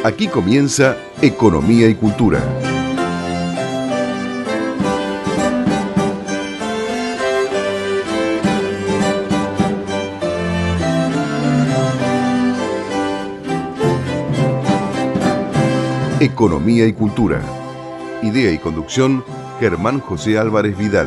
Aquí comienza Economía y Cultura. Economía y Cultura. Idea y conducción, Germán José Álvarez Vidal.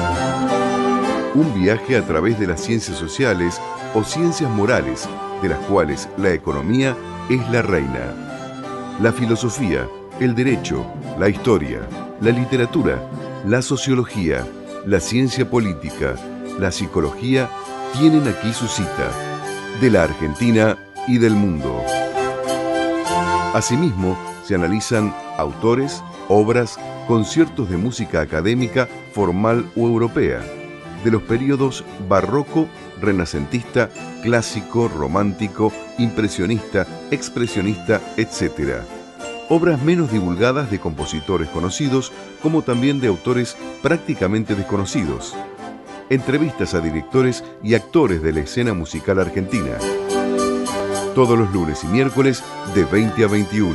Un viaje a través de las ciencias sociales o ciencias morales, de las cuales la economía es la reina. La filosofía, el derecho, la historia, la literatura, la sociología, la ciencia política, la psicología tienen aquí su cita, de la Argentina y del mundo. Asimismo, se analizan autores, obras, conciertos de música académica, formal o europea, de los períodos barroco, renacentista, clásico, romántico, impresionista, expresionista, etc. Obras menos divulgadas de compositores conocidos, como también de autores prácticamente desconocidos. Entrevistas a directores y actores de la escena musical argentina. Todos los lunes y miércoles de 20 a 21.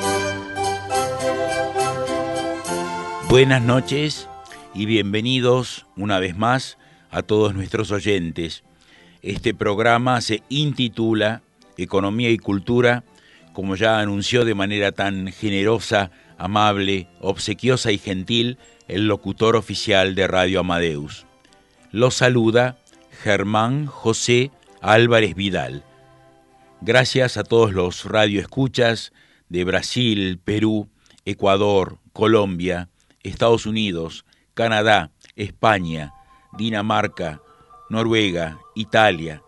Buenas noches y bienvenidos una vez más a todos nuestros oyentes. Este programa se intitula Economía y Cultura, como ya anunció de manera tan generosa, amable, obsequiosa y gentil el locutor oficial de Radio Amadeus. Los saluda Germán José Álvarez Vidal. Gracias a todos los radioescuchas de Brasil, Perú, Ecuador, Colombia, Estados Unidos, Canadá, España, Dinamarca, Noruega, Italia,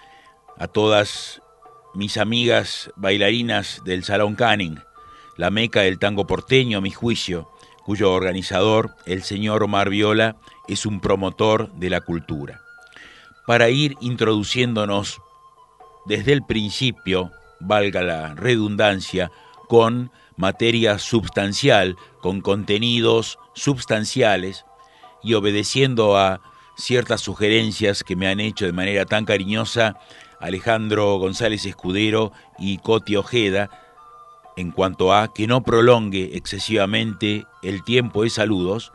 a todas mis amigas bailarinas del Salón Canning, la meca del tango porteño, a mi juicio, cuyo organizador, el señor Omar Viola, es un promotor de la cultura. Para ir introduciéndonos desde el principio, valga la redundancia, con materia substancial, con contenidos substanciales y obedeciendo a ciertas sugerencias que me han hecho de manera tan cariñosa Alejandro González Escudero y Coti Ojeda, en cuanto a que no prolongue excesivamente el tiempo de saludos,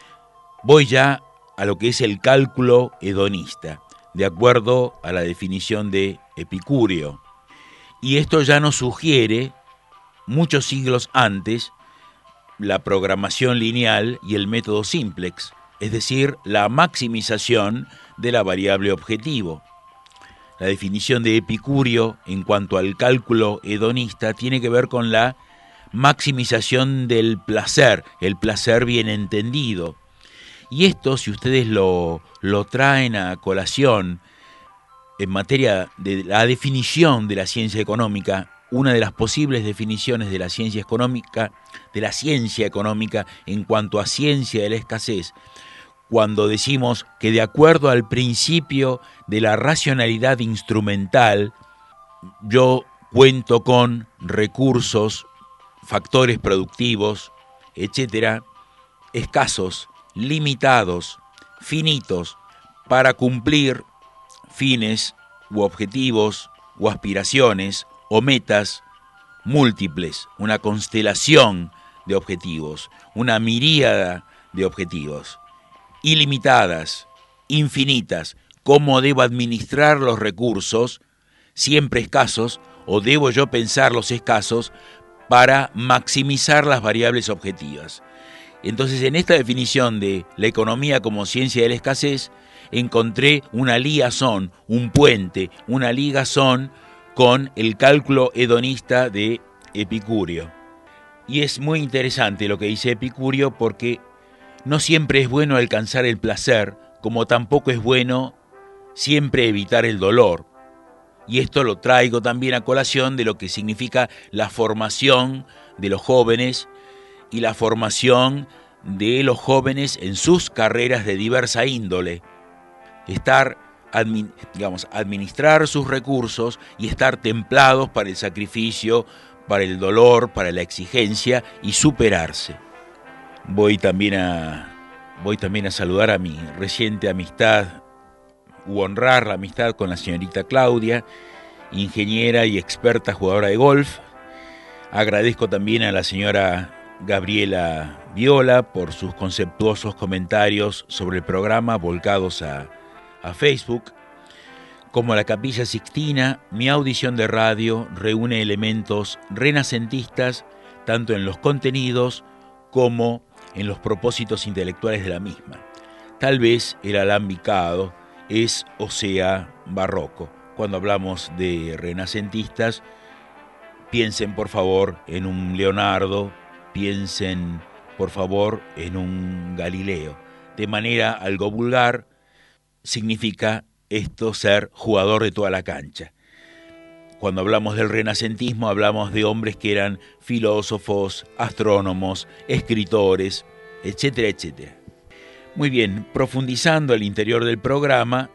voy ya a lo que es el cálculo hedonista, de acuerdo a la definición de Epicúreo. Y esto ya nos sugiere, muchos siglos antes, la programación lineal y el método simplex, es decir, la maximización de la variable objetivo. La definición de Epicúreo en cuanto al cálculo hedonista tiene que ver con la maximización del placer, el placer bien entendido. Y esto, si ustedes lo traen a colación en materia de la definición de la ciencia económica, una de las posibles definiciones de la ciencia económica en cuanto a ciencia de la escasez, cuando decimos que de acuerdo al principio de la racionalidad instrumental, yo cuento con recursos, factores productivos, etcétera, escasos, limitados, finitos, para cumplir fines u objetivos u aspiraciones o metas múltiples, una constelación de objetivos, una miríada de objetivos, ilimitadas, infinitas. ¿Cómo debo administrar los recursos, siempre escasos, o debo yo pensarlos escasos, para maximizar las variables objetivas? Entonces, en esta definición de la economía como ciencia de la escasez, encontré una liazón, un puente, una ligazón con el cálculo hedonista de Epicúreo. Y es muy interesante lo que dice Epicúreo, porque no siempre es bueno alcanzar el placer, como tampoco es bueno siempre evitar el dolor. Y esto lo traigo también a colación de lo que significa la formación de los jóvenes y la formación de los jóvenes en sus carreras de diversa índole. Administrar sus recursos y estar templados para el sacrificio, para el dolor, para la exigencia y superarse. Voy también a saludar a mi reciente amistad u honrar la amistad con la señorita Claudia, ingeniera y experta jugadora de golf, Agradezco también a la señora Gabriela Viola por sus conceptuosos comentarios sobre el programa volcados a Facebook. Como la Capilla Sixtina, mi audición de radio reúne elementos renacentistas tanto en los contenidos como en los propósitos intelectuales de la misma. Tal vez el alambicado es o sea barroco. Cuando hablamos de renacentistas, piensen por favor en un Leonardo, piensen por favor en un Galileo. De manera algo vulgar, significa esto ser jugador de toda la cancha. Cuando hablamos del renacentismo, hablamos de hombres que eran filósofos, astrónomos, escritores, etcétera, etcétera. Muy bien, profundizando al interior del programa,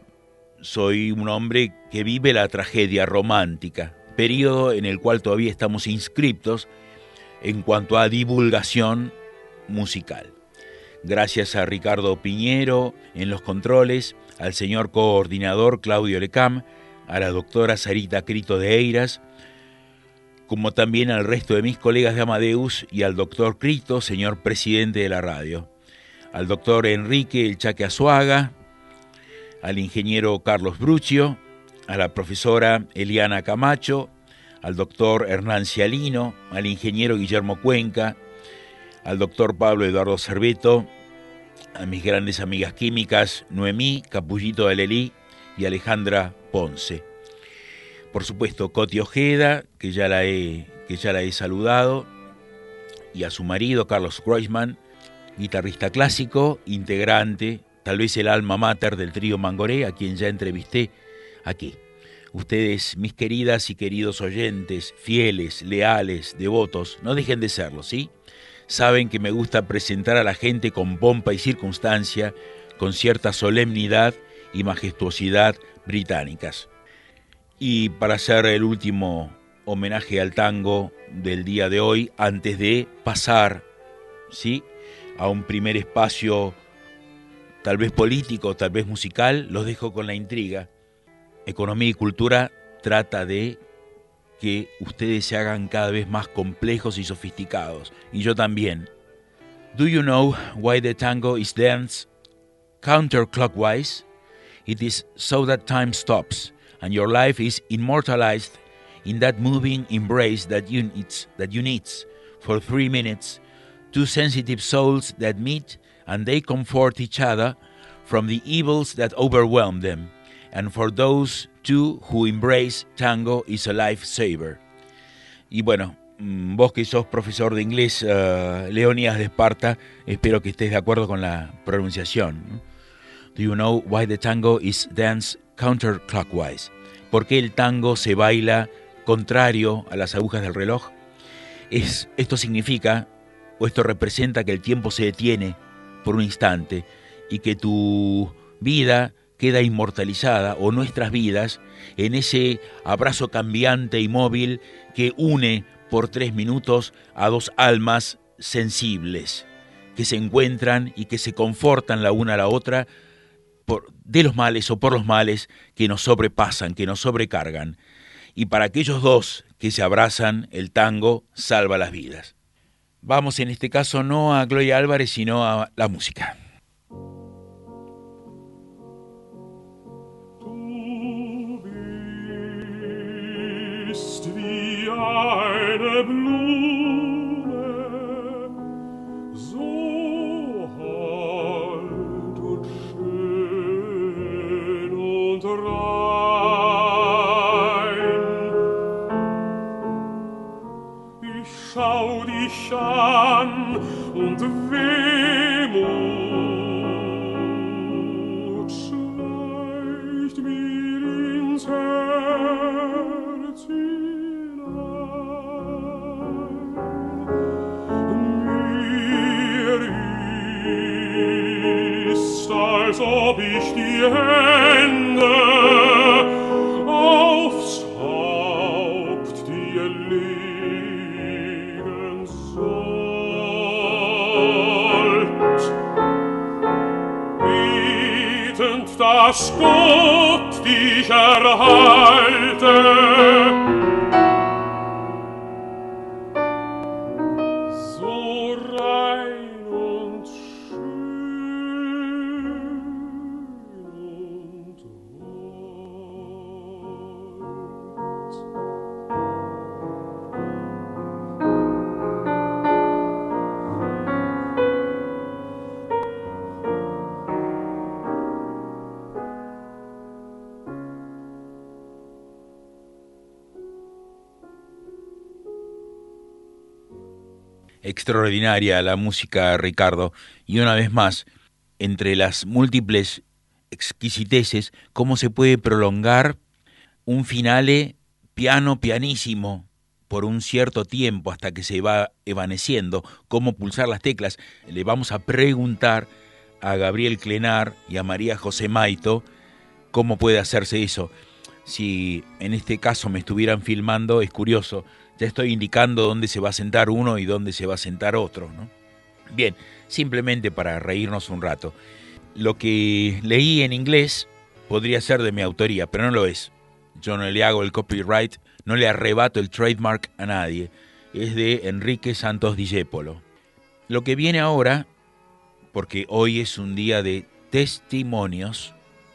soy un hombre que vive la tragedia romántica, periodo en el cual todavía estamos inscriptos en cuanto a divulgación musical. Gracias a Ricardo Piñero en los controles, al señor coordinador Claudio Lecam, a la doctora Sarita Crito de Eiras, como también al resto de mis colegas de Amadeus y al doctor Crito, señor presidente de la radio, al doctor Enrique El Chaque Azuaga, al ingeniero Carlos Bruccio, a la profesora Eliana Camacho, al doctor Hernán Cialino, al ingeniero Guillermo Cuenca, al doctor Pablo Eduardo Cerveto, a mis grandes amigas químicas Noemí Capullito de Lelí y Alejandra Ponce. Por supuesto, Coti Ojeda, que ya la he saludado, y a su marido Carlos Kreuzmann, guitarrista clásico, integrante, tal vez el alma mater del trío Mangoré, a quien ya entrevisté aquí. Ustedes, mis queridas y queridos oyentes, fieles, leales, devotos, no dejen de serlo, ¿sí? Saben que me gusta presentar a la gente con pompa y circunstancia, con cierta solemnidad y majestuosidad británicas. Y para hacer el último homenaje al tango del día de hoy, antes de pasar, ¿sí?, a un primer espacio tal vez político, tal vez musical, los dejo con la intriga. Economía y Cultura trata de que ustedes se hagan cada vez más complejos y sofisticados, y yo también. Do you know why the tango is danced counterclockwise? It is so that time stops, and your life is immortalized in that moving embrace that you need for 3 minutes, two sensitive souls that meet, and they comfort each other from the evils that overwhelm them. And for those two who embrace, tango is a lifesaver. Y bueno, vos que sos profesor de inglés, Leonidas de Esparta, espero que estés de acuerdo con la pronunciación. Do you know why the tango is danced counterclockwise? ¿Por qué el tango se baila contrario a las agujas del reloj? Esto significa, o esto representa que el tiempo se detiene por un instante y que tu vida queda inmortalizada, o nuestras vidas, en ese abrazo cambiante y móvil que une por 3 minutos a dos almas sensibles, que se encuentran y que se confortan la una a la otra de los males o por los males que nos sobrepasan, que nos sobrecargan. Y para aquellos dos que se abrazan, el tango salva las vidas. Vamos en este caso no a Gloria Álvarez, sino a la música. Wie eine Blume, so hold und schön und rein. Ich schau dich an und Wehmut schleicht mir ins Herz als ob ich die Hände aufs Haupt dir legen sollt, betend, dass Gott dich erhalte Extraordinaria la música, Ricardo. Y una vez más, entre las múltiples exquisiteces, cómo se puede prolongar un finale pianísimo por un cierto tiempo hasta que se va evaneciendo, cómo pulsar las teclas. Le vamos a preguntar a Gabriel Clenar y a María José Maito cómo puede hacerse eso. Si en este caso me estuvieran filmando, es curioso, ya estoy indicando dónde se va a sentar uno y dónde se va a sentar otro, ¿no? Bien, simplemente para reírnos un rato. Lo que leí en inglés podría ser de mi autoría, pero no lo es. Yo no le hago el copyright, no le arrebato el trademark a nadie. Es de Enrique Santos Discépolo. Lo que viene ahora, porque hoy es un día de testimonios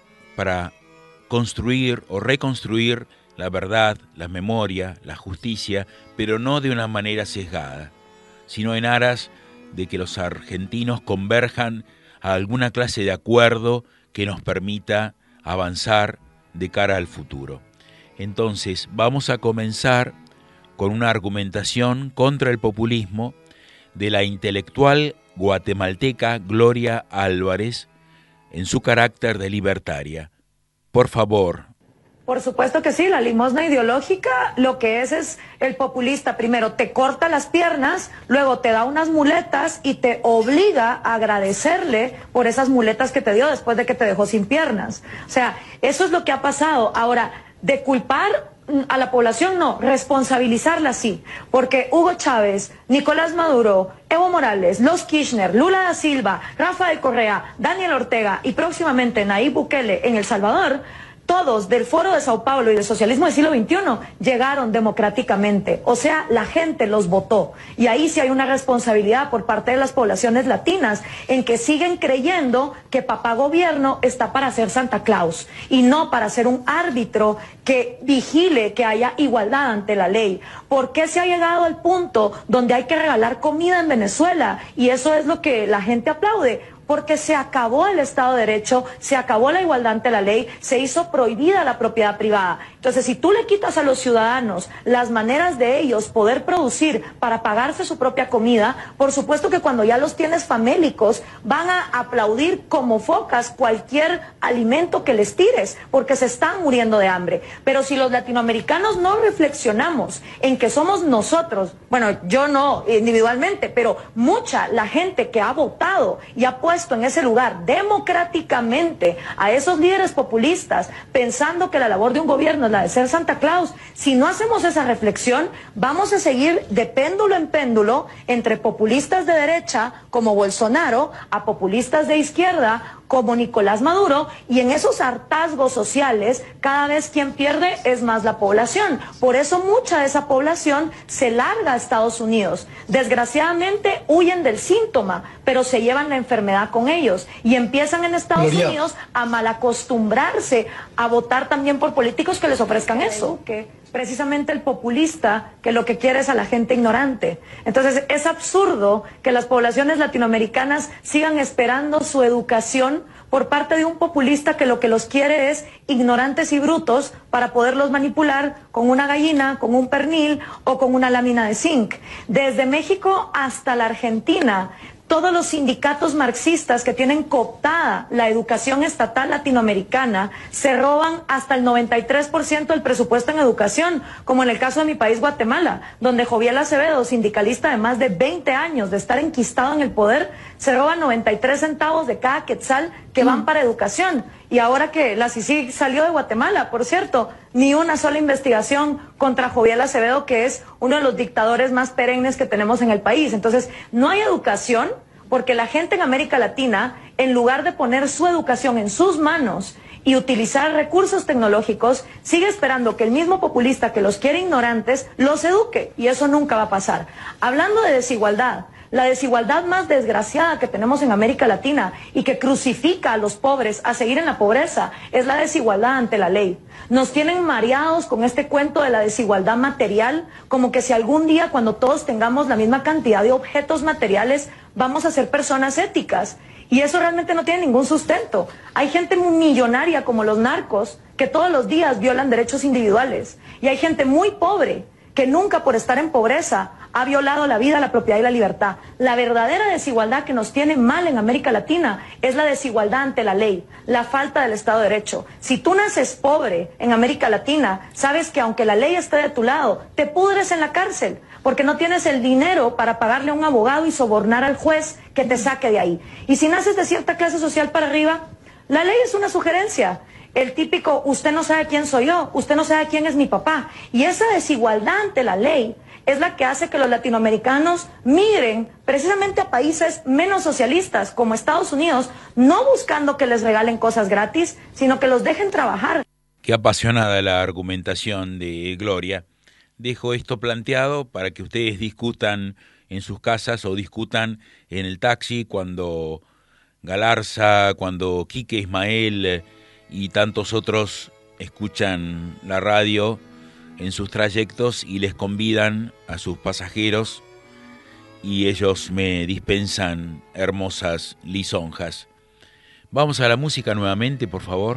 para construir o reconstruir la verdad, la memoria, la justicia, pero no de una manera sesgada, sino en aras de que los argentinos converjan a alguna clase de acuerdo que nos permita avanzar de cara al futuro. Entonces, vamos a comenzar con una argumentación contra el populismo de la intelectual guatemalteca Gloria Álvarez en su carácter de libertaria. Por favor. Por supuesto que sí, la limosna ideológica lo que es el populista. Primero te corta las piernas, luego te da unas muletas y te obliga a agradecerle por esas muletas que te dio después de que te dejó sin piernas. O sea, eso es lo que ha pasado. Ahora, de culpar a la población no, responsabilizarla sí, porque Hugo Chávez, Nicolás Maduro, Evo Morales, los Kirchner, Lula da Silva, Rafael Correa, Daniel Ortega y próximamente Nayib Bukele en El Salvador, todos del Foro de Sao Paulo y del socialismo del siglo XXI llegaron democráticamente, o sea, la gente los votó. Y ahí sí hay una responsabilidad por parte de las poblaciones latinas en que siguen creyendo que papá gobierno está para ser Santa Claus y no para ser un árbitro que vigile que haya igualdad ante la ley. ¿Por qué se ha llegado al punto donde hay que regalar comida en Venezuela? Y eso es lo que la gente aplaude. Porque se acabó el Estado de Derecho, se acabó la igualdad ante la ley, se hizo prohibida la propiedad privada. Entonces, si tú le quitas a los ciudadanos las maneras de ellos poder producir para pagarse su propia comida, por supuesto que cuando ya los tienes famélicos, van a aplaudir como focas cualquier alimento que les tires, porque se están muriendo de hambre. Pero si los latinoamericanos no reflexionamos en que somos nosotros, bueno, yo no individualmente, pero mucha la gente que ha votado y ha puesto en ese lugar democráticamente a esos líderes populistas pensando que la labor de un gobierno es la de ser Santa Claus, si no hacemos esa reflexión vamos a seguir de péndulo en péndulo entre populistas de derecha como Bolsonaro a populistas de izquierda como Nicolás Maduro, y en esos hartazgos sociales cada vez quien pierde es más la población. Por eso mucha de esa población se larga a Estados Unidos. Desgraciadamente huyen del síntoma, pero se llevan la enfermedad con ellos y empiezan en Estados Unidos a malacostumbrarse a votar también por políticos que les ofrezcan eso. Precisamente el populista que lo que quiere es a la gente ignorante. Entonces es absurdo que las poblaciones latinoamericanas sigan esperando su educación por parte de un populista que lo que los quiere es ignorantes y brutos para poderlos manipular con una gallina, con un pernil o con una lámina de zinc. Desde México hasta la Argentina, todos los sindicatos marxistas que tienen cooptada la educación estatal latinoamericana se roban hasta el 93% del presupuesto en educación, como en el caso de mi país, Guatemala, donde Joviel Acevedo, sindicalista de más de 20 años de estar enquistado en el poder, se roba 93 centavos de cada quetzal que van para educación. Y ahora que la CICIG salió de Guatemala, por cierto, ni una sola investigación contra Joviel Acevedo, que es uno de los dictadores más perennes que tenemos en el país. Entonces, no hay educación porque la gente en América Latina, en lugar de poner su educación en sus manos y utilizar recursos tecnológicos, sigue esperando que el mismo populista que los quiere ignorantes los eduque, y eso nunca va a pasar. Hablando de desigualdad, la desigualdad más desgraciada que tenemos en América Latina y que crucifica a los pobres a seguir en la pobreza es la desigualdad ante la ley. Nos tienen mareados con este cuento de la desigualdad material, como que si algún día cuando todos tengamos la misma cantidad de objetos materiales vamos a ser personas éticas. Y eso realmente no tiene ningún sustento. Hay gente millonaria como los narcos que todos los días violan derechos individuales. Y hay gente muy pobre que nunca por estar en pobreza ha violado la vida, la propiedad y la libertad. La verdadera desigualdad que nos tiene mal en América Latina es la desigualdad ante la ley, la falta del Estado de Derecho. Si tú naces pobre en América Latina, sabes que aunque la ley esté de tu lado, te pudres en la cárcel, porque no tienes el dinero para pagarle a un abogado y sobornar al juez que te saque de ahí. Y si naces de cierta clase social para arriba, la ley es una sugerencia. El típico, usted no sabe quién soy yo, usted no sabe quién es mi papá. Y esa desigualdad ante la ley es la que hace que los latinoamericanos migren precisamente a países menos socialistas como Estados Unidos, no buscando que les regalen cosas gratis, sino que los dejen trabajar. Qué apasionada la argumentación de Gloria. Dejo esto planteado para que ustedes discutan en sus casas o discutan en el taxi cuando Galarza, cuando Quique Ismael y tantos otros escuchan la radio en sus trayectos y les convidan a sus pasajeros y ellos me dispensan hermosas lisonjas. Vamos a la música nuevamente, por favor.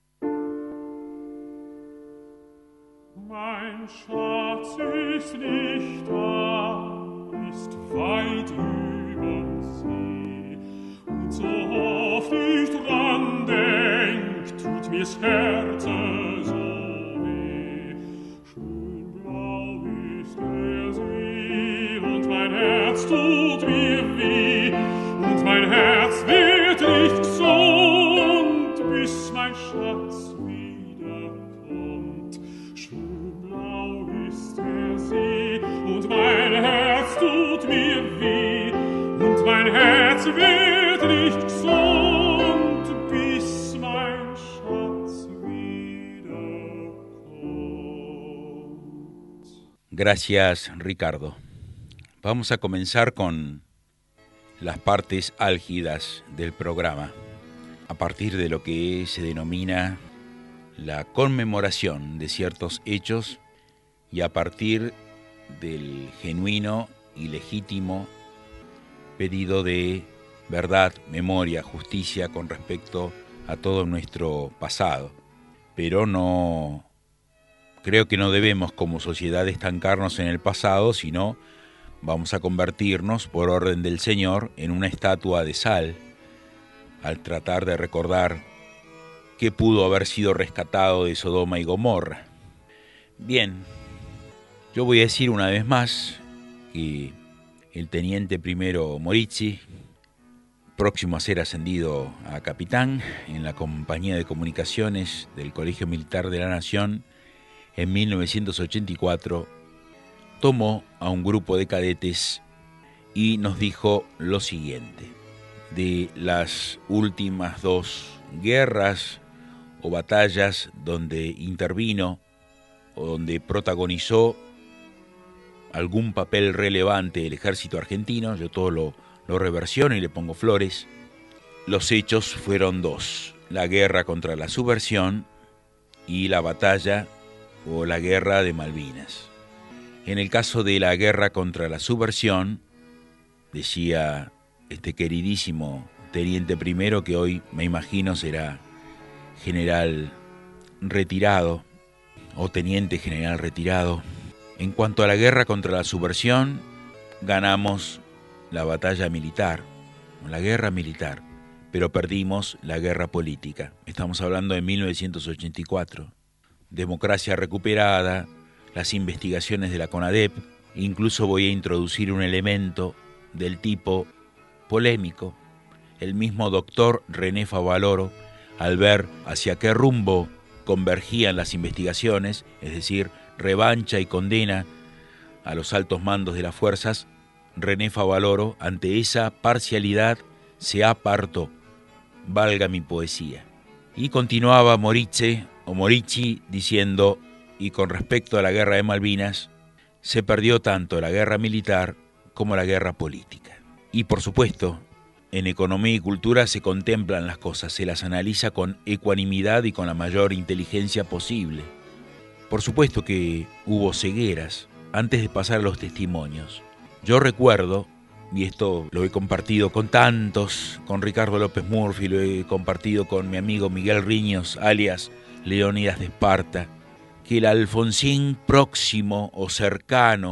Mein Schatz ist nicht da, ist weit über See. Und so oft ich dran denk, tut mir's Herze so weh. Schön blau ist der See und mein Herz tut mir weh. Und mein Herz wird nicht gesund, bis mein Schatz wiederkommt. Schön blau ist der See und mein Herz tut mir weh. Und mein Herz wird nicht gesund, bis mein Schatz wiederkommt. Gracias, Ricardo. Vamos a comenzar con las partes álgidas del programa, a partir de lo que se denomina la conmemoración de ciertos hechos y a partir del genuino y legítimo pedido de verdad, memoria, justicia con respecto a todo nuestro pasado. Pero creo que no debemos como sociedad estancarnos en el pasado, sino vamos a convertirnos, por orden del Señor, en una estatua de sal, al tratar de recordar qué pudo haber sido rescatado de Sodoma y Gomorra. Bien, yo voy a decir una vez más que el teniente primero Morizzi, próximo a ser ascendido a capitán en la Compañía de Comunicaciones del Colegio Militar de la Nación, en 1984, tomó a un grupo de cadetes y nos dijo lo siguiente: de las últimas dos guerras o batallas donde intervino o donde protagonizó algún papel relevante el ejército argentino, yo todo lo reversiono y le pongo flores, los hechos fueron dos: la guerra contra la subversión y la batalla o la guerra de Malvinas. En el caso de la guerra contra la subversión, decía este queridísimo teniente primero, que hoy me imagino será general retirado o teniente general retirado. En cuanto a la guerra contra la subversión, ganamos la batalla militar, la guerra militar, pero perdimos la guerra política. Estamos hablando de 1984. Democracia recuperada, las investigaciones de la CONADEP, incluso voy a introducir un elemento del tipo polémico. El mismo doctor René Favaloro, al ver hacia qué rumbo convergían las investigaciones, es decir, revancha y condena a los altos mandos de las fuerzas, René Favaloro, ante esa parcialidad, se apartó. Valga mi poesía. Y continuaba Morizzi diciendo: y con respecto a la guerra de Malvinas, se perdió tanto la guerra militar como la guerra política. Y por supuesto, en economía y cultura se contemplan las cosas, se las analiza con ecuanimidad y con la mayor inteligencia posible. Por supuesto que hubo cegueras antes de pasar a los testimonios. Yo recuerdo, y esto lo he compartido con tantos, con Ricardo López Murphy, lo he compartido con mi amigo Miguel Riños, alias Leónidas de Esparta, que el Alfonsín próximo o cercano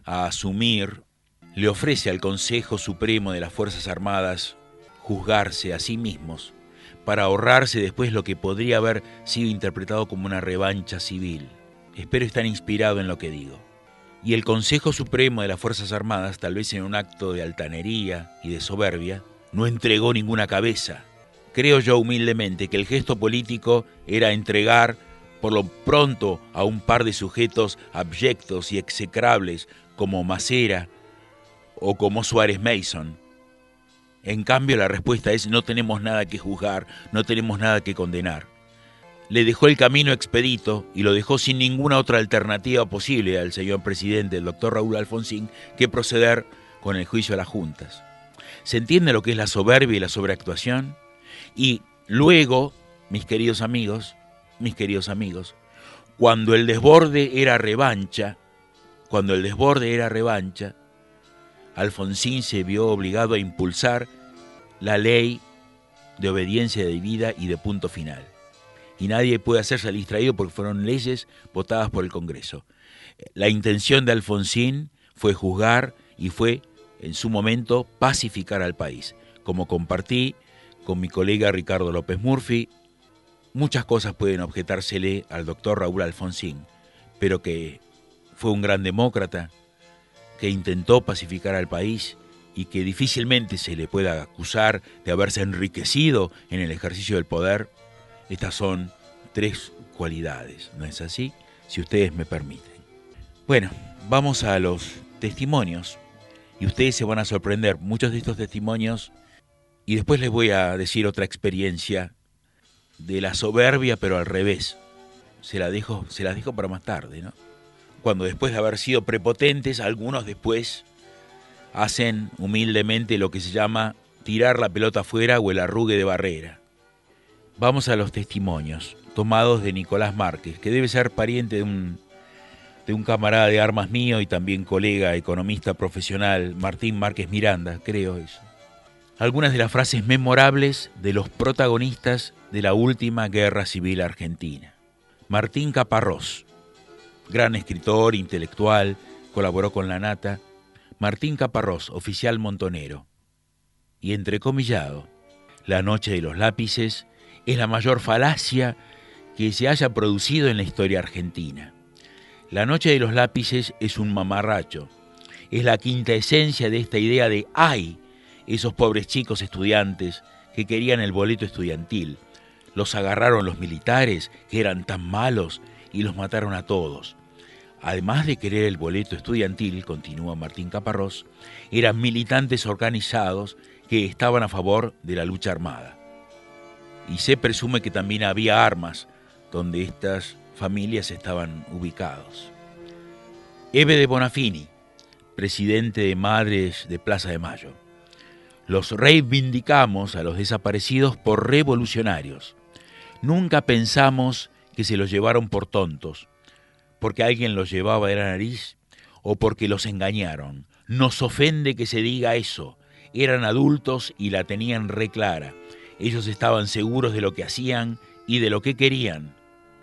a asumir, le ofrece al Consejo Supremo de las Fuerzas Armadas juzgarse a sí mismos para ahorrarse después lo que podría haber sido interpretado como una revancha civil. Espero estar inspirado en lo que digo. Y el Consejo Supremo de las Fuerzas Armadas, tal vez en un acto de altanería y de soberbia, no entregó ninguna cabeza. Creo yo humildemente que el gesto político era entregar por lo pronto a un par de sujetos abyectos y execrables como Macera o como Suárez Mason. En cambio, la respuesta es: no tenemos nada que juzgar, no tenemos nada que condenar. Le dejó el camino expedito y lo dejó sin ninguna otra alternativa posible al señor presidente, el doctor Raúl Alfonsín, que proceder con el juicio a las juntas. ¿Se entiende lo que es la soberbia y la sobreactuación? Y luego, mis queridos amigos, cuando el desborde era revancha, Alfonsín se vio obligado a impulsar la ley de obediencia debida y de punto final. Y nadie puede hacerse distraído porque fueron leyes votadas por el Congreso. La intención de Alfonsín fue juzgar y fue, en su momento, pacificar al país. Como compartí con mi colega Ricardo López Murphy, muchas cosas pueden objetársele al doctor Raúl Alfonsín, pero que fue un gran demócrata, que intentó pacificar al país y que difícilmente se le pueda acusar de haberse enriquecido en el ejercicio del poder. Estas son 3 cualidades, ¿no es así? Si ustedes me permiten. Bueno, vamos a los testimonios y ustedes se van a sorprender. Muchos de estos testimonios, y después les voy a decir otra experiencia de la soberbia, pero al revés. Se las dejo para más tarde, ¿no? Cuando después de haber sido prepotentes, algunos después hacen humildemente lo que se llama tirar la pelota afuera o el arrugue de barrera. Vamos a los testimonios tomados de Nicolás Márquez, que debe ser pariente de un camarada de armas mío y también colega economista profesional, Martín Márquez Miranda, creo eso. Algunas de las frases memorables de los protagonistas de la última guerra civil argentina. Martín Caparrós, gran escritor, intelectual, colaboró con La Nata. Martín Caparrós, oficial montonero. Y entrecomillado, la noche de los lápices es la mayor falacia que se haya producido en la historia argentina. La noche de los lápices es un mamarracho. Es la quinta esencia de esta idea de ¡ay! Esos pobres chicos estudiantes que querían el boleto estudiantil. Los agarraron los militares, que eran tan malos, y los mataron a todos. Además de querer el boleto estudiantil, continúa Martín Caparrós, eran militantes organizados que estaban a favor de la lucha armada. Y se presume que también había armas donde estas familias estaban ubicados. Eve de Bonafini, presidente de Madres de Plaza de Mayo. Los reivindicamos a los desaparecidos por revolucionarios. Nunca pensamos que se los llevaron por tontos, porque alguien los llevaba de la nariz o porque los engañaron. Nos ofende que se diga eso. Eran adultos y la tenían re clara. Ellos estaban seguros de lo que hacían y de lo que querían.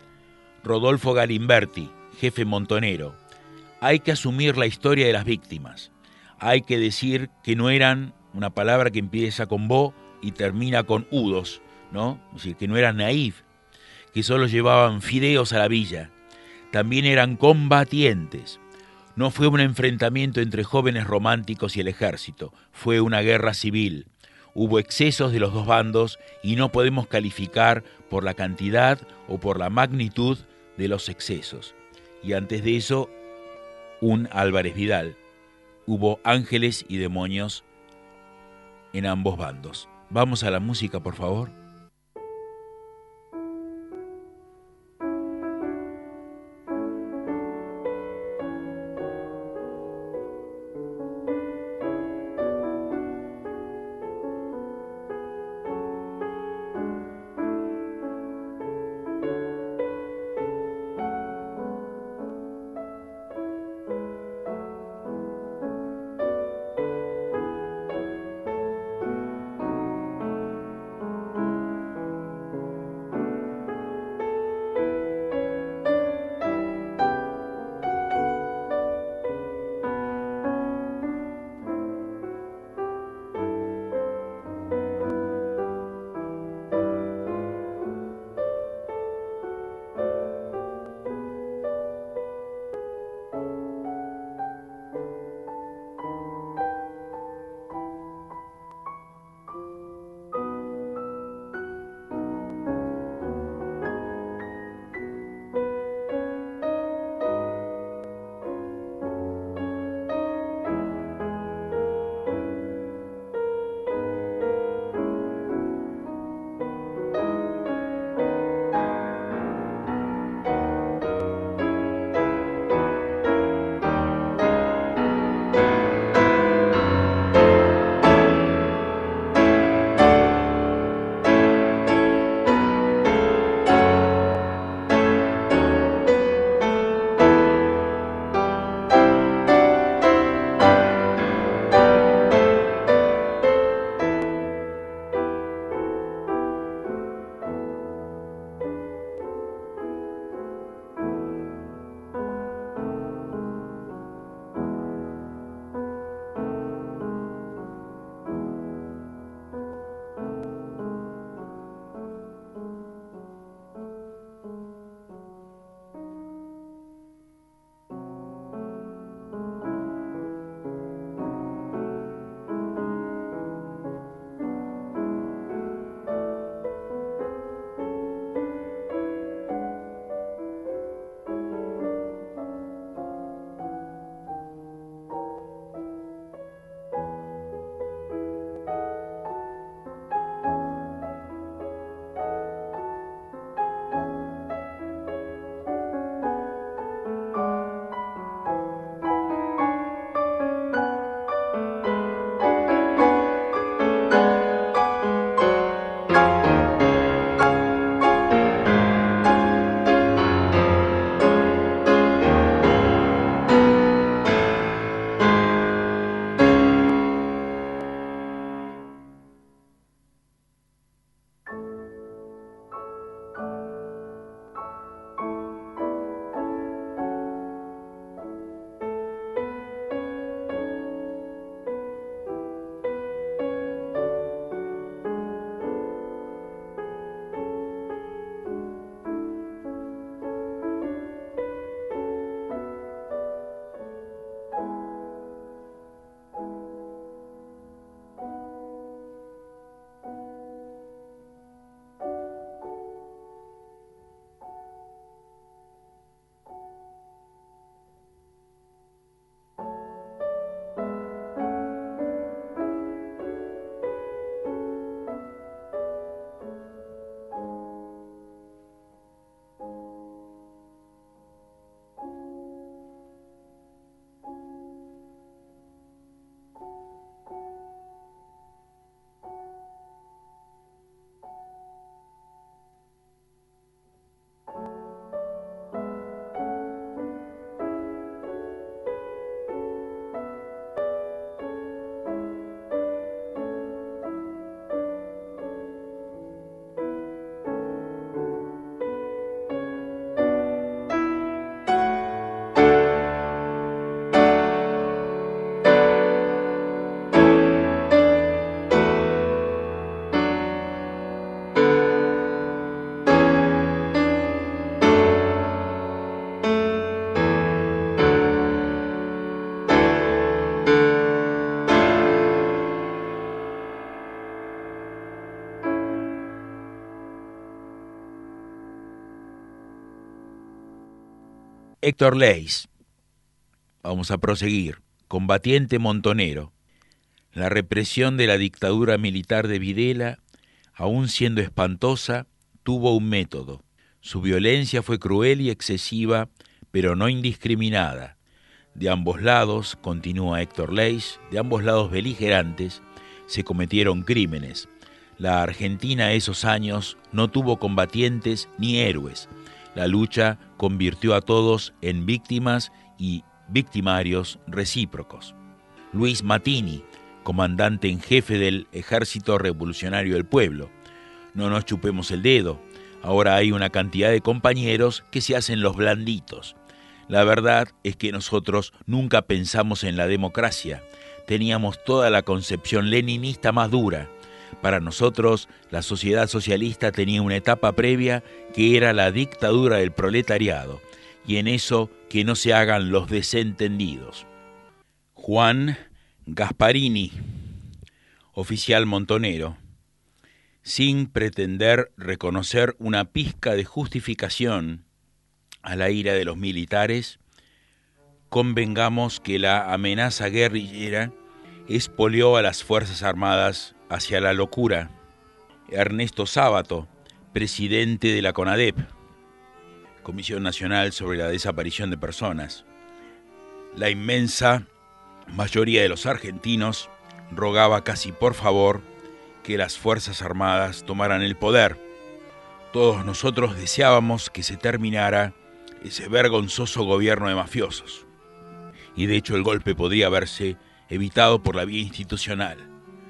Rodolfo Galimberti, jefe montonero. Hay que asumir la historia de las víctimas. Hay que decir que no eran una palabra que empieza con bo y termina con udos, ¿no? Es decir, que no eran naif, que solo llevaban fideos a la villa. También eran combatientes. No fue un enfrentamiento entre jóvenes románticos y el ejército, fue una guerra civil. Hubo excesos de los dos bandos y no podemos calificar por la cantidad o por la magnitud de los excesos. Y antes de eso, un Álvarez Vidal. Hubo ángeles y demonios en ambos bandos. Vamos a la música, por favor. Héctor Leys. Vamos a proseguir. Combatiente montonero. La represión de la dictadura militar de Videla, aun siendo espantosa, tuvo un método. Su violencia fue cruel y excesiva, pero no indiscriminada. De ambos lados, continúa Héctor Leys, de ambos lados beligerantes, se cometieron crímenes. La Argentina de esos años no tuvo combatientes ni héroes. La lucha convirtió a todos en víctimas y victimarios recíprocos. Luis Mattini, comandante en jefe del Ejército Revolucionario del Pueblo. No nos chupemos el dedo. Ahora hay una cantidad de compañeros que se hacen los blanditos. La verdad es que nosotros nunca pensamos en la democracia. Teníamos toda la concepción leninista más dura. Para nosotros, la sociedad socialista tenía una etapa previa que era la dictadura del proletariado, y en eso que no se hagan los desentendidos. Juan Gasparini, oficial montonero. Sin pretender reconocer una pizca de justificación a la ira de los militares, convengamos que la amenaza guerrillera expolió a las Fuerzas Armadas hacia la locura. Ernesto Sábato, presidente de la CONADEP, Comisión Nacional sobre la Desaparición de Personas. La inmensa mayoría de los argentinos rogaba casi por favor que las Fuerzas Armadas tomaran el poder. Todos nosotros deseábamos que se terminara ese vergonzoso gobierno de mafiosos. Y de hecho el golpe podría haberse evitado por la vía institucional.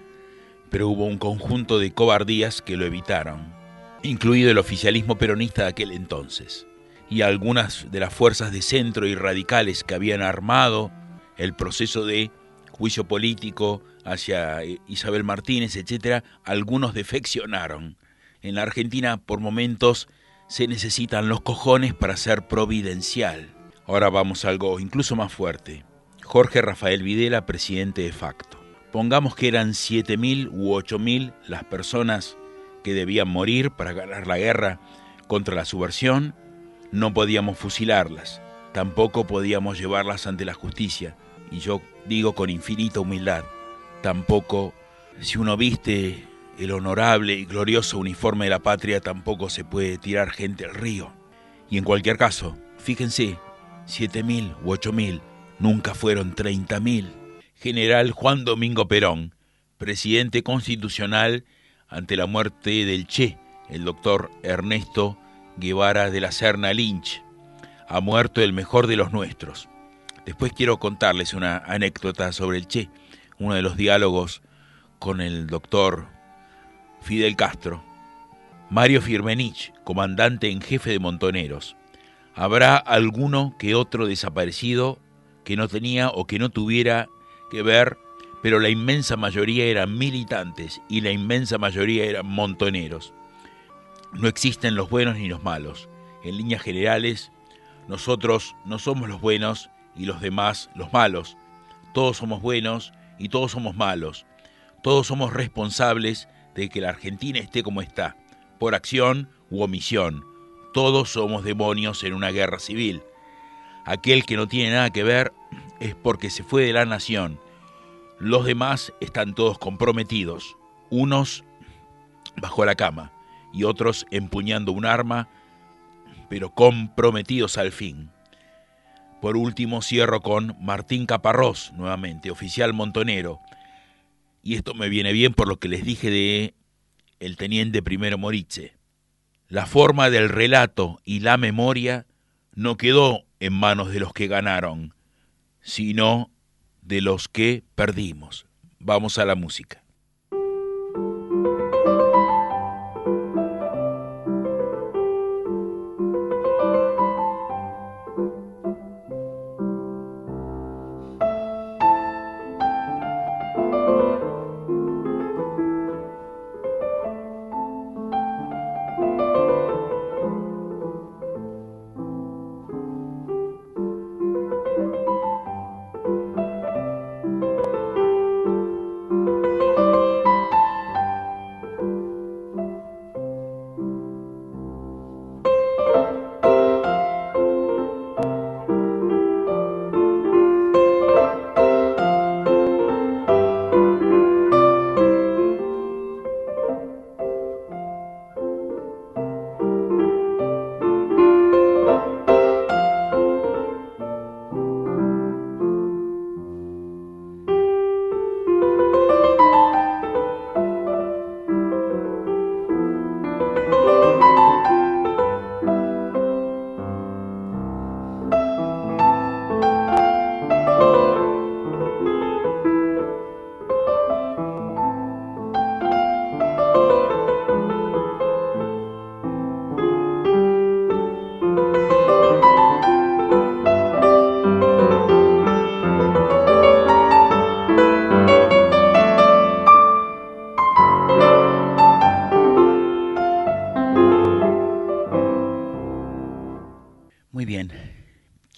Pero hubo un conjunto de cobardías que lo evitaron, incluido el oficialismo peronista de aquel entonces, y algunas de las fuerzas de centro y radicales que habían armado el proceso de juicio político hacia Isabel Martínez, etc., algunos defeccionaron. En la Argentina, por momentos, se necesitan los cojones para ser providencial. Ahora vamos a algo incluso más fuerte. Jorge Rafael Videla, presidente de facto. Pongamos que eran 7.000 u 8.000 las personas que debían morir para ganar la guerra contra la subversión. No podíamos fusilarlas, tampoco podíamos llevarlas ante la justicia. Y yo digo con infinita humildad, tampoco, si uno viste el honorable y glorioso uniforme de la patria, tampoco se puede tirar gente al río. Y en cualquier caso, fíjense, 7.000 u 8.000, nunca fueron 30.000. General Juan Domingo Perón, presidente constitucional ante la muerte del Che, el doctor Ernesto Guevara de la Serna Lynch. Ha muerto el mejor de los nuestros. Después quiero contarles una anécdota sobre el Che, uno de los diálogos con el doctor Fidel Castro. Mario Firmenich, comandante en jefe de montoneros. Habrá alguno que otro desaparecido que no tenía o que no tuviera que ver, pero la inmensa mayoría eran militantes y la inmensa mayoría eran montoneros. No existen los buenos ni los malos. En líneas generales, nosotros no somos los buenos y los demás los malos. Todos somos buenos y todos somos malos. Todos somos responsables de que la Argentina esté como está, por acción u omisión. Todos somos demonios en una guerra civil. Aquel que no tiene nada que ver es porque se fue de la nación. Los demás están todos comprometidos, unos bajo la cama y otros empuñando un arma, pero comprometidos al fin. Por último cierro con Martín Caparrós, nuevamente, oficial montonero. Y esto me viene bien por lo que les dije de el teniente primero Moritze. La forma del relato y la memoria no quedó en manos de los que ganaron, sino de los que perdimos. Vamos a la música.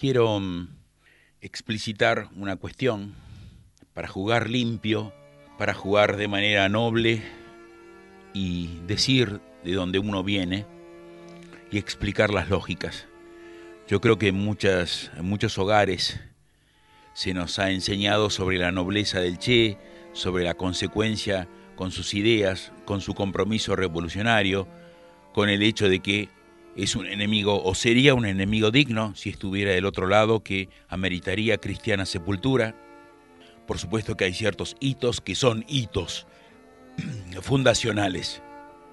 quiero explicitar una cuestión para jugar limpio, para jugar de manera noble y decir de dónde uno viene y explicar las lógicas. Yo creo que en muchos hogares se nos ha enseñado sobre la nobleza del Che, sobre la consecuencia con sus ideas, con su compromiso revolucionario, con el hecho de que es un enemigo, o sería un enemigo digno si estuviera del otro lado, que ameritaría cristiana sepultura. Por supuesto que hay ciertos hitos que son hitos fundacionales.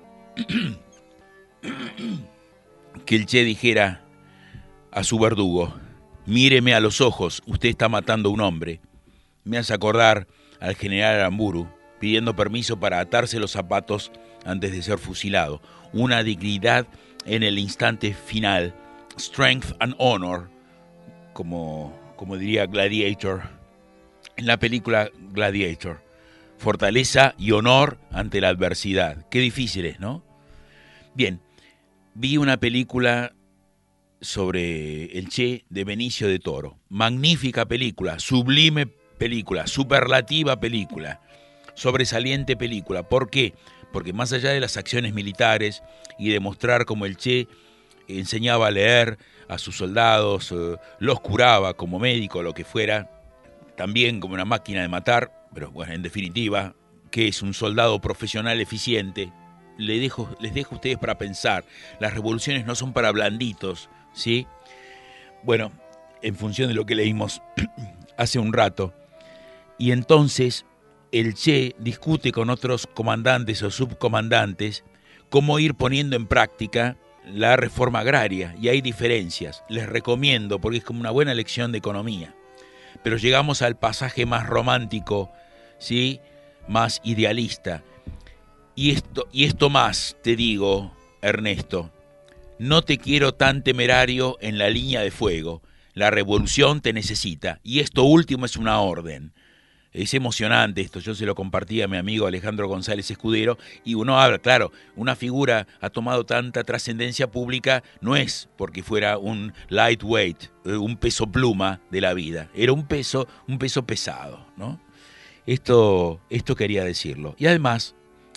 Que el Che dijera a su verdugo: míreme a los ojos, usted está matando a un hombre. Me hace acordar al general Aramburu pidiendo permiso para atarse los zapatos antes de ser fusilado. Una dignidad en el instante final, strength and honor, como diría Gladiator, en la película Gladiator. Fortaleza y honor ante la adversidad. Qué difíciles, ¿no? Bien, vi una película sobre el Che de Benicio del Toro. Magnífica película, sublime película, superlativa película, sobresaliente película. ¿Por qué? Porque más allá de las acciones militares y de mostrar cómo el Che enseñaba a leer a sus soldados, los curaba como médico, lo que fuera, también como una máquina de matar, pero bueno, en definitiva, que es un soldado profesional eficiente, les dejo a ustedes para pensar. Las revoluciones no son para blanditos, ¿sí? Bueno, en función de lo que leímos hace un rato. Y entonces el Che discute con otros comandantes o subcomandantes cómo ir poniendo en práctica la reforma agraria, y hay diferencias. Les recomiendo, porque es como una buena lección de economía. Pero llegamos al pasaje más romántico, ¿sí? Más idealista. Y esto más, te digo, Ernesto, no te quiero tan temerario en la línea de fuego. La revolución te necesita, y esto último es una orden. Es emocionante esto, yo se lo compartí a mi amigo Alejandro González Escudero, y uno habla, claro, una figura ha tomado tanta trascendencia pública, no es porque fuera un lightweight, un peso pluma de la vida, era un peso pesado, ¿no? Esto quería decirlo. Y además,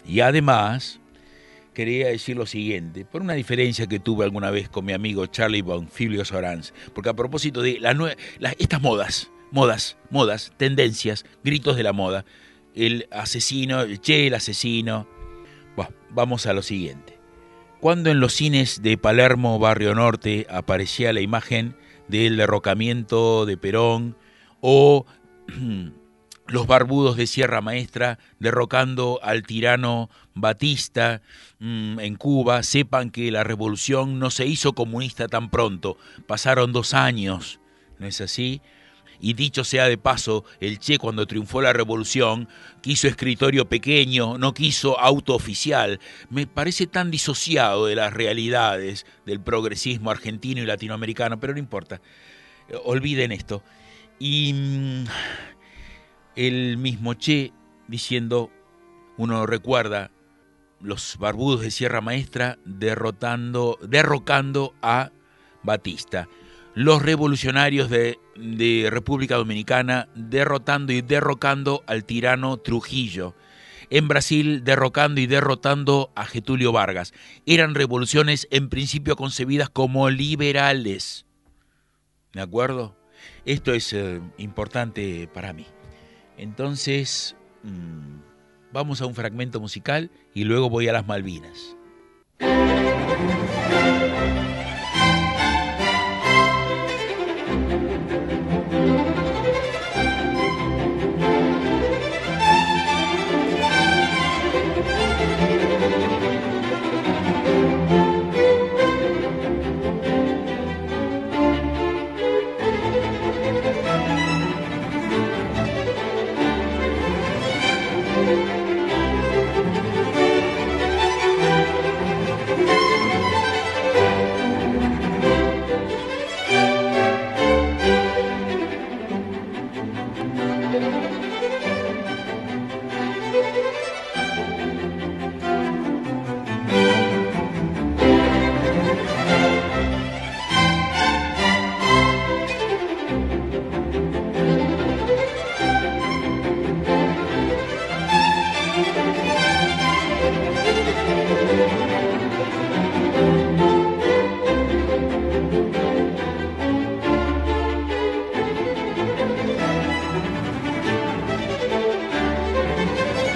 quería decir lo siguiente, por una diferencia que tuve alguna vez con mi amigo Charlie Bonfiglio Sorans, porque a propósito de estas modas, tendencias, gritos de la moda, el asesino, el Che, el asesino. Bueno, vamos a lo siguiente. Cuando en los cines de Palermo, Barrio Norte, aparecía la imagen del derrocamiento de Perón, o los barbudos de Sierra Maestra derrocando al tirano Batista en Cuba, sepan que la revolución no se hizo comunista tan pronto, pasaron 2 años, ¿no es así? Y dicho sea de paso, el Che, cuando triunfó la revolución, quiso escritorio pequeño, no quiso auto oficial. Me parece tan disociado de las realidades del progresismo argentino y latinoamericano, pero no importa, olviden esto. Y el mismo Che diciendo, uno recuerda los barbudos de Sierra Maestra derrocando a Batista. Los revolucionarios de República Dominicana derrocando al tirano Trujillo. En Brasil derrotando a Getúlio Vargas. Eran revoluciones en principio concebidas como liberales. ¿De acuerdo? Esto es importante para mí. Entonces, vamos a un fragmento musical y luego voy a las Malvinas.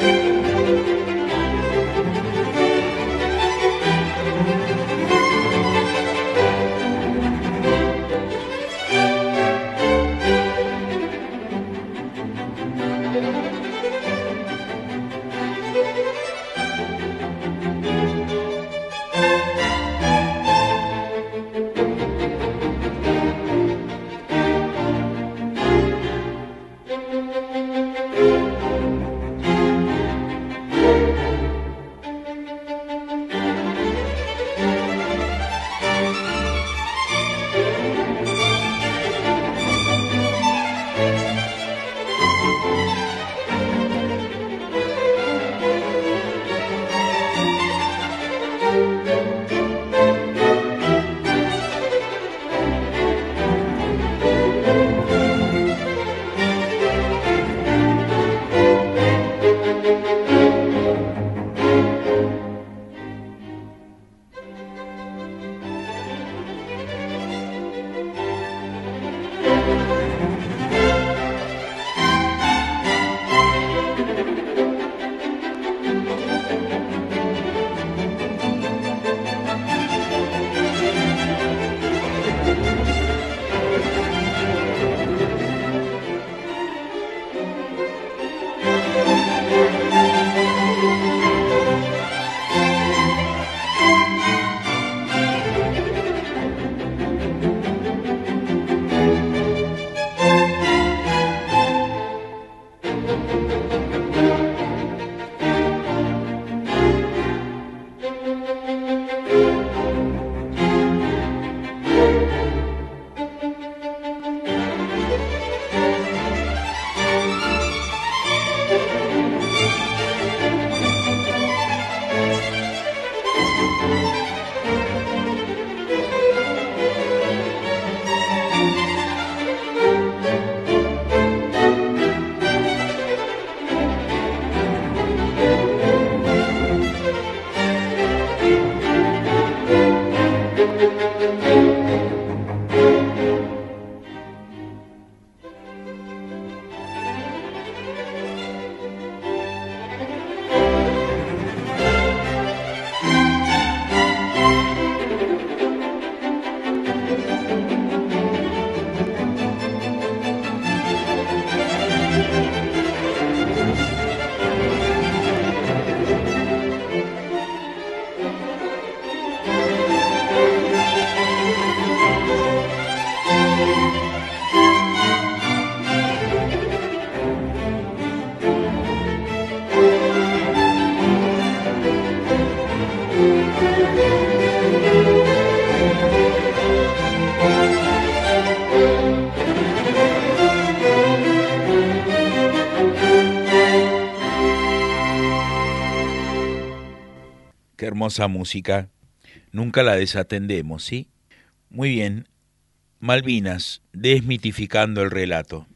Qué hermosa música, nunca la desatendemos, ¿sí? Muy bien, Malvinas, desmitificando el relato.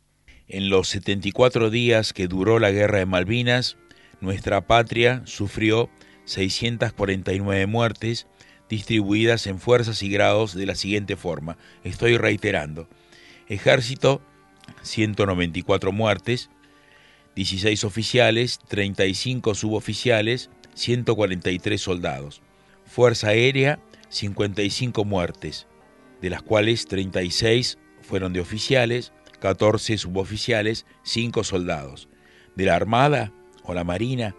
En los 74 días que duró la guerra de Malvinas, nuestra patria sufrió 649 muertes, distribuidas en fuerzas y grados de la siguiente forma. Estoy reiterando. Ejército, 194 muertes, 16 oficiales, 35 suboficiales, 143 soldados. Fuerza Aérea, 55 muertes, de las cuales 36 fueron de oficiales, 14 suboficiales, 5 soldados. De la Armada o la Marina,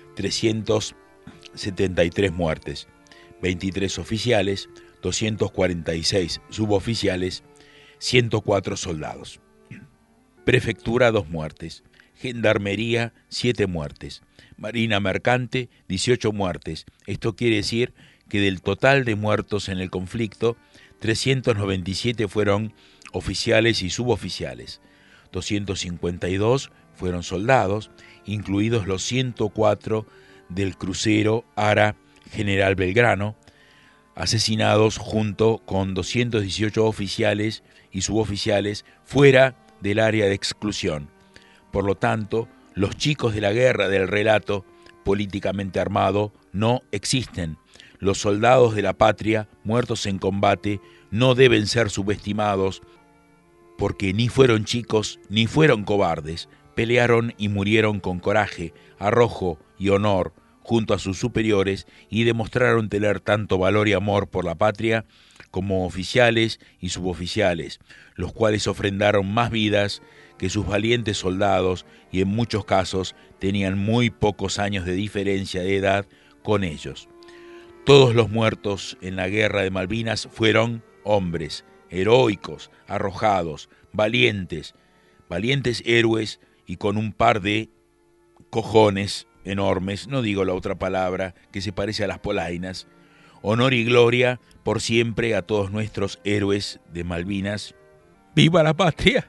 373 muertes, 23 oficiales, 246 suboficiales, 104 soldados. Prefectura, 2 muertes. Gendarmería, 7 muertes. Marina Mercante, 18 muertes. Esto quiere decir que del total de muertos en el conflicto, 397 fueron oficiales y suboficiales. 252 fueron soldados, incluidos los 104 del crucero Ara General Belgrano, asesinados junto con 218 oficiales y suboficiales fuera del área de exclusión. Por lo tanto, los chicos de la guerra del relato políticamente armado no existen. Los soldados de la patria muertos en combate no deben ser subestimados porque ni fueron chicos ni fueron cobardes, pelearon y murieron con coraje, arrojo y honor junto a sus superiores y demostraron tener tanto valor y amor por la patria como oficiales y suboficiales, los cuales ofrendaron más vidas que sus valientes soldados y en muchos casos tenían muy pocos años de diferencia de edad con ellos. Todos los muertos en la guerra de Malvinas fueron hombres, heroicos, arrojados, valientes héroes y con un par de cojones enormes, no digo la otra palabra que se parece a las polainas. Honor y gloria por siempre a todos nuestros héroes de Malvinas. ¡Viva la patria!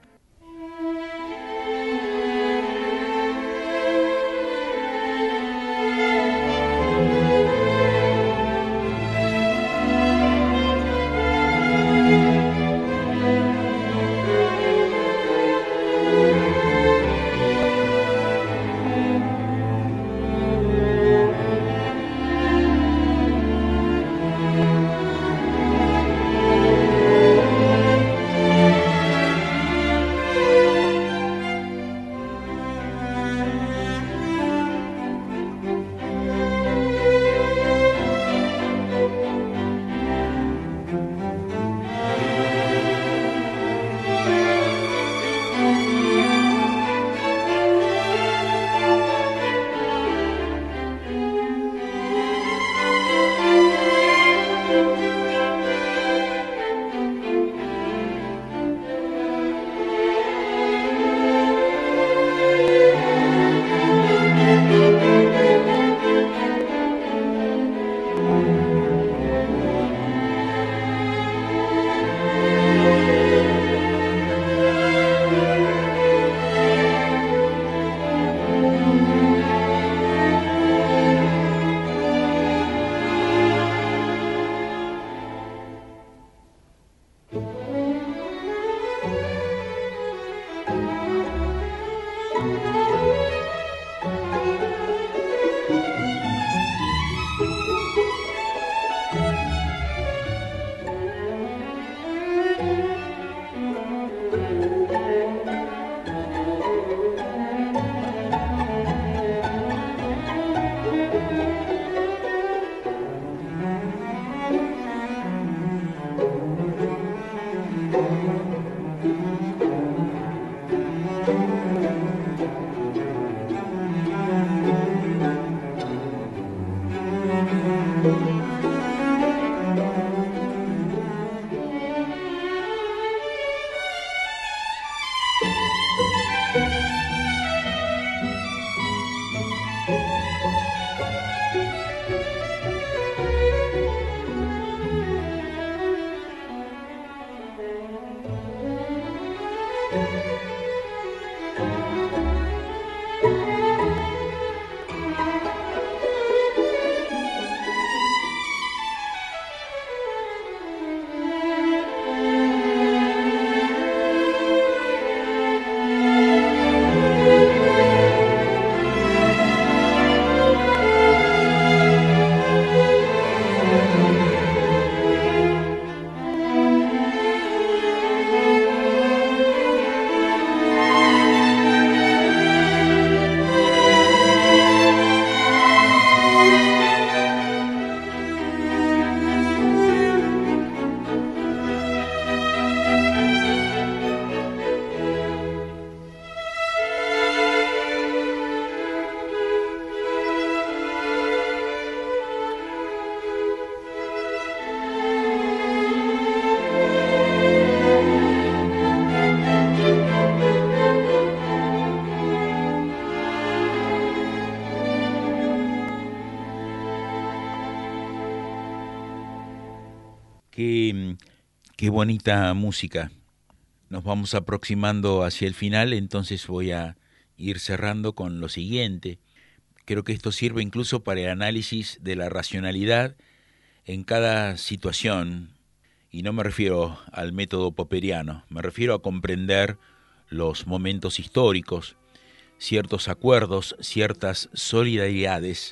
Qué bonita música. Nos vamos aproximando hacia el final, entonces voy a ir cerrando con lo siguiente. Creo que esto sirve incluso para el análisis de la racionalidad en cada situación, y no me refiero al método popperiano, me refiero a comprender los momentos históricos, ciertos acuerdos, ciertas solidaridades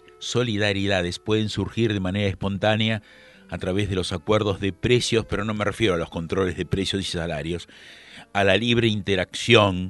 pueden surgir de manera espontánea a través de los acuerdos de precios, pero no me refiero a los controles de precios y salarios, a la libre interacción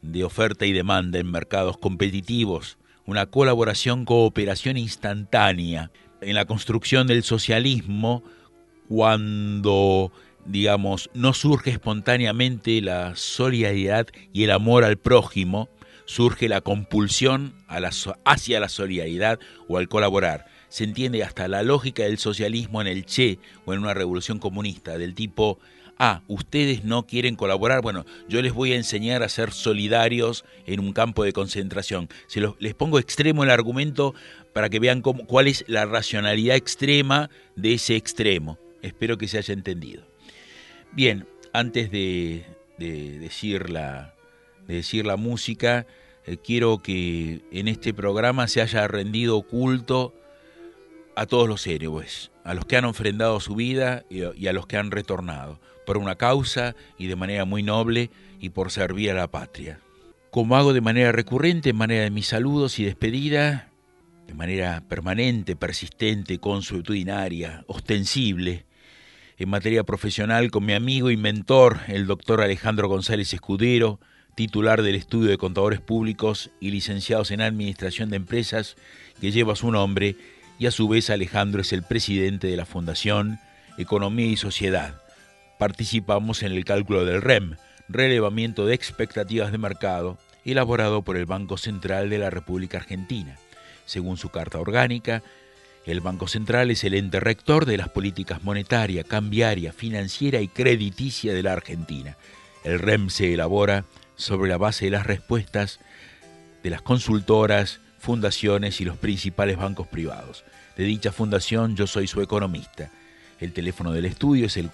de oferta y demanda en mercados competitivos, una cooperación instantánea en la construcción del socialismo cuando, digamos, no surge espontáneamente la solidaridad y el amor al prójimo, surge la compulsión hacia la solidaridad o al colaborar. Se entiende hasta la lógica del socialismo en el Che o en una revolución comunista, del tipo, ustedes no quieren colaborar, bueno, yo les voy a enseñar a ser solidarios en un campo de concentración. Les pongo extremo el argumento para que vean cuál es la racionalidad extrema de ese extremo. Espero que se haya entendido. Bien, antes de decir la música, quiero que en este programa se haya rendido culto a todos los héroes, a los que han ofrendado su vida y a los que han retornado, por una causa y de manera muy noble y por servir a la patria. Como hago de manera recurrente, en manera de mis saludos y despedida, de manera permanente, persistente, consuetudinaria, ostensible, en materia profesional con mi amigo y mentor, el doctor Alejandro González Escudero, titular del Estudio de Contadores Públicos y licenciados en Administración de Empresas, que lleva su nombre, y a su vez Alejandro es el presidente de la Fundación Economía y Sociedad. Participamos en el cálculo del REM, relevamiento de expectativas de mercado, elaborado por el Banco Central de la República Argentina. Según su carta orgánica, el Banco Central es el ente rector de las políticas monetaria, cambiaria, financiera y crediticia de la Argentina. El REM se elabora sobre la base de las respuestas de las consultoras, fundaciones y los principales bancos privados. De dicha fundación yo soy su economista. El teléfono del estudio es el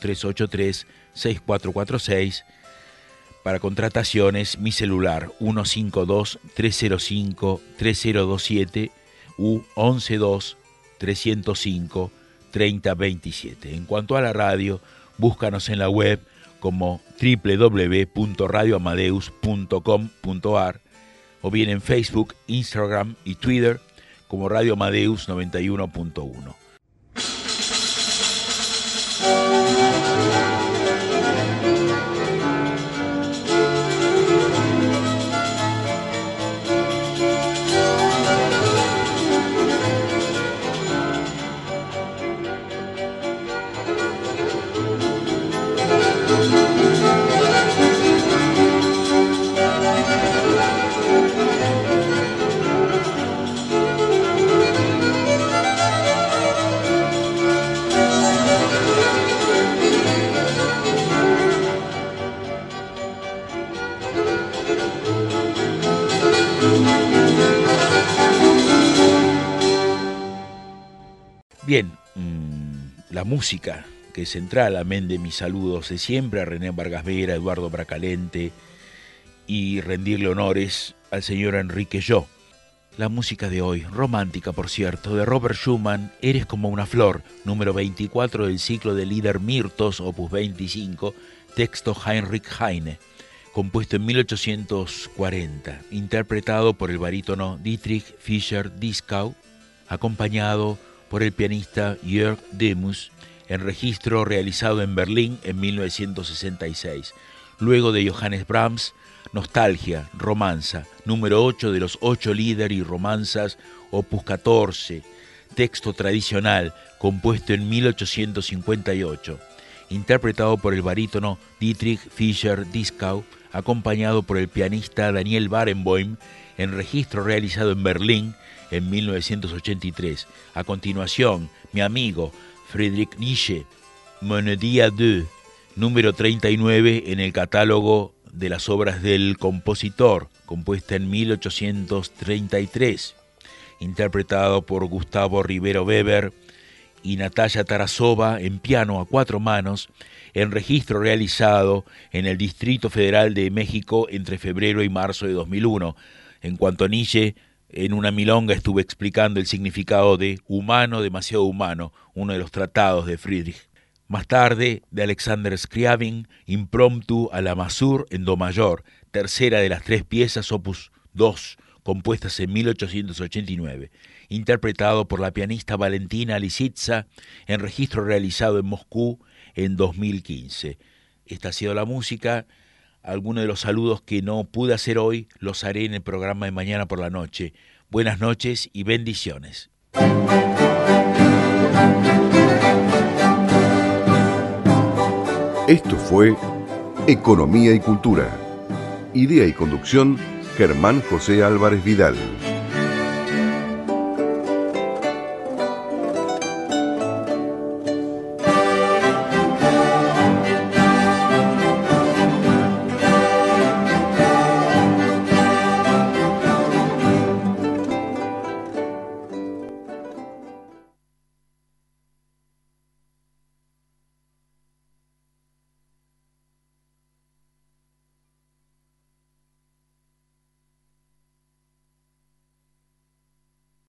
4383-6446. Para contrataciones, mi celular 152-305-3027 u 112-305-3027. En cuanto a la radio, búscanos en la web como www.radioamadeus.com.ar o bien en Facebook, Instagram y Twitter como Radio Amadeus 91.1. Bien, la música que es central, amén de mis saludos de siempre a René Vargas Vera, Eduardo Bracalente y rendirle honores al señor Enrique Jo. La música de hoy, romántica por cierto, de Robert Schumann, Eres como una flor, número 24 del ciclo de Lieder Mirtos, opus 25, texto Heinrich Heine, compuesto en 1840, interpretado por el barítono Dietrich Fischer-Dieskau, acompañado por el pianista Jörg Demus, en registro realizado en Berlín en 1966. Luego de Johannes Brahms, Nostalgia, Romanza, número 8 de los 8 Lieder y Romanzas, opus 14, texto tradicional, compuesto en 1858, interpretado por el barítono Dietrich Fischer-Dieskau, acompañado por el pianista Daniel Barenboim, en registro realizado en Berlín en 1983. A continuación, mi amigo Friedrich Nietzsche, Monodie à deux, número 39 en el catálogo de las obras del compositor, compuesta en 1833, interpretado por Gustavo Rivero Weber y Natalia Tarasova en piano a 4 manos, en registro realizado en el Distrito Federal de México entre febrero y marzo de 2001. En cuanto a Nietzsche, en una milonga estuve explicando el significado de humano, demasiado humano, uno de los tratados de Friedrich. Más tarde, de Alexander Scriabin, Impromptu a la Mazur en do mayor, tercera de las 3 piezas opus 2, compuestas en 1889, interpretado por la pianista Valentina Lisitsa, en registro realizado en Moscú en 2015. Esta ha sido la música algunos de los saludos que no pude hacer hoy los haré en el programa de mañana por la noche. Buenas noches y bendiciones. Esto fue Economía y Cultura. Idea y conducción, Germán José Álvarez Vidal.